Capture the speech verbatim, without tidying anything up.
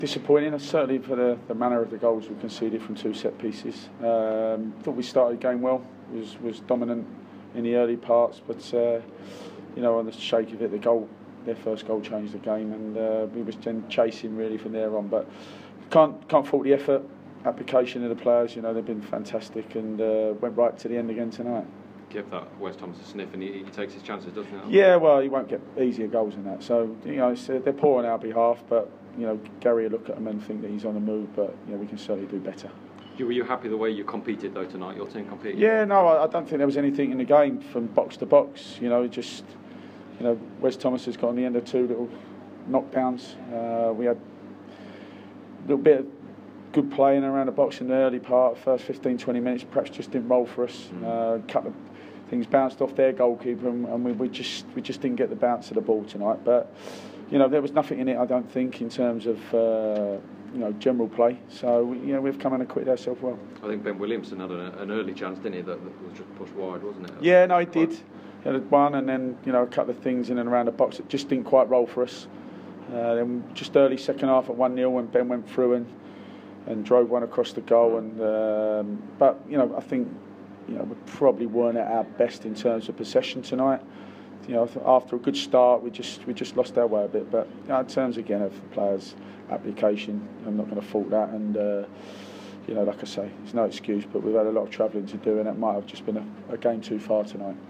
Disappointing, certainly for the, the manner of the goals we conceded from two set pieces. Um, thought we started the game well, was was dominant in the early parts, but uh, you know, on the shake of it, the goal, their first goal changed the game, and uh, we was then chasing really from there on. But can't can't fault the effort, application of the players. You know, they've been fantastic, and uh, went right to the end again tonight. Give that Wes Thomas a sniff, and he, he takes his chances, doesn't he? Yeah, well, he won't get easier goals than that. So you know, it's, uh, they're poor on our behalf, but you know, Gary will look at him and think that he's on the move, but you know, we can certainly do better. You, were you happy the way you competed though tonight? Your team competed? Yeah, no, I, I don't think there was anything in the game from box to box. You know, just you know, Wes Thomas has got on the end of two little knockdowns. Uh, we had a little bit of good playing around the box in the early part, first fifteen, twenty minutes, perhaps just didn't roll for us. Mm. Uh, a couple of things bounced off their goalkeeper, and, and we, we just we just didn't get the bounce of the ball tonight. But you know, there was nothing in it, I don't think, in terms of uh, you know, general play. So you know, we've come and acquitted ourselves well. I think Ben Williamson had a, an early chance, didn't he? That, that was just pushed wide, wasn't it? Yeah, no, he did. He had one, and then you know, a couple of things in and around the box that just didn't quite roll for us. Uh, then just early second half at one nil when Ben went through and and drove one across the goal. And um, but you know, I think you know we probably weren't at our best in terms of possession tonight. You know, after a good start, we just we just lost our way a bit. But you know, in terms again of the players' application, I'm not going to fault that. And uh, you know, like I say, it's no excuse, but we've had a lot of travelling to do, and it might have just been a, a game too far tonight.